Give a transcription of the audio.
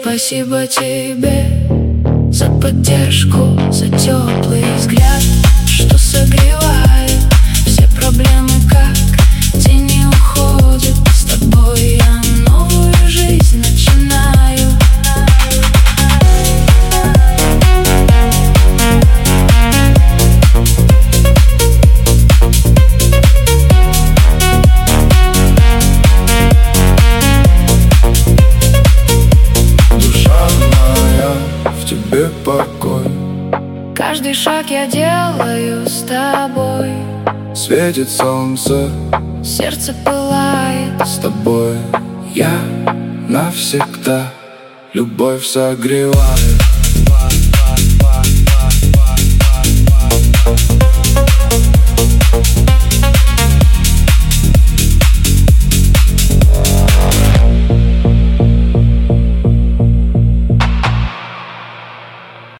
Спасибо тебе за поддержку, за теплый взгляд, что согревает. Все проблемы как тени уходят. С тобой я новую жизнь начинаю. Душа моя, в тебе покой. Каждый шаг я делаю с тобой. Светит солнце, Сердце пылает. с тобой я навсегда. Любовь согревает.